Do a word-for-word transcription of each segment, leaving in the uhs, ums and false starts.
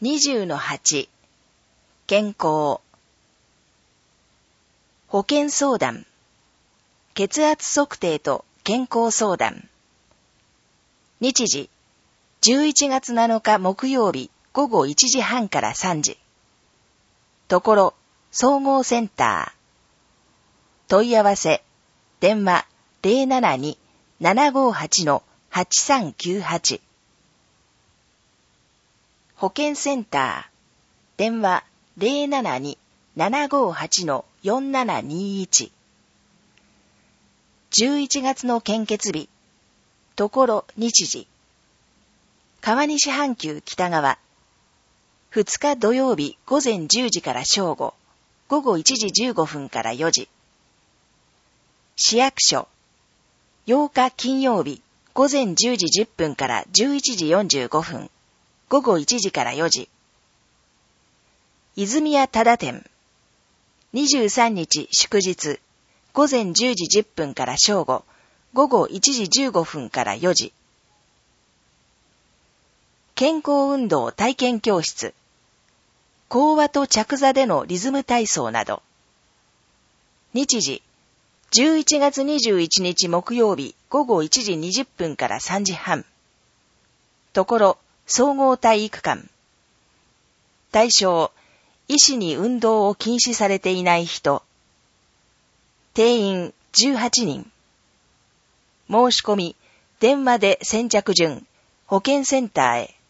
にじゅうのはち、健康。保健相談。血圧測定と健康相談。日時、じゅういちがつなのか木曜日ごごいちじはんからさんじ。ところ、総合センター。問い合わせ、電話 ゼロななに ななごはち はちさんきゅうはち。保健センター。電話 ゼロななに ななごはち よんななにいち。じゅういちがつの献血日。ところ日時。川西阪急北側。ふつか土曜日午前じゅうじから正午、ごごいちじじゅうごふんからよじ。市役所。ようか金曜日午前じゅうじじゅっぷんからじゅういちじよんじゅうごふん、ごごいちじからよじ。泉屋多田店。にじゅうさんにち祝日、午前じゅうじじゅっぷんから正午、ごごいちじじゅうごふんからよじ。健康運動体験教室。講話と着座でのリズム体操など。日時、じゅういちがつにじゅういちにち木曜日ごごいちじにじゅっぷんからさんじはん。ところ、総合体育館。対象、医師に運動を禁止されていない人。定員じゅうはちにん。申し込み、電話で先着順、保健センターへ。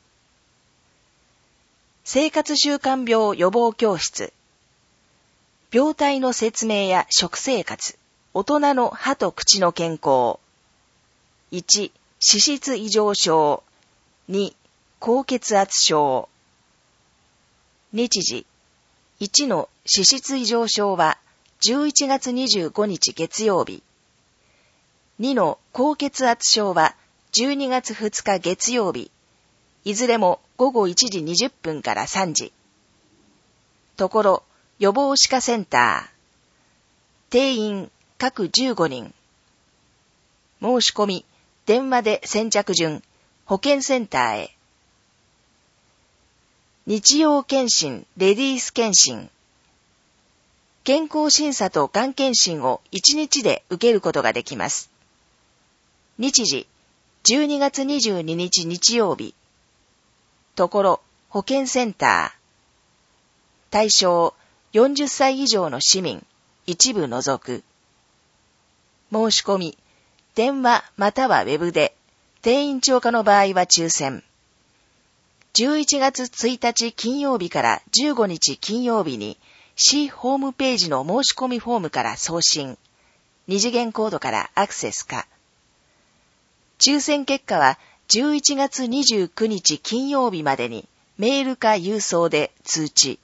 生活習慣病予防教室。病態の説明や食生活、大人の歯と口の健康。いち、脂質異常症。に、高血圧症。日時。いちの脂質異常症はじゅういちがつにじゅうごにち月曜日。にの高血圧症はじゅうにがつふつか月曜日。いずれもごごいちじにじゅっぷんからさんじ。ところ、予防歯科センター。定員各じゅうごにん。申し込み、電話で先着順、保健センターへ。日曜検診、レディース検診。健康審査とがん検診をいちにちで受けることができます。日時、じゅうにがつにじゅうににち日曜日。ところ、保健センター。対象、よんじゅっさい以上の市民、一部除く。申し込み、電話またはウェブで、定員超過の場合は抽選。じゅういちがつついたち金曜日からじゅうごにち金曜日に、市ホームページの申し込みフォームから送信。二次元コードからアクセスか。抽選結果はじゅういちがつにじゅうくにち金曜日までにメールか郵送で通知。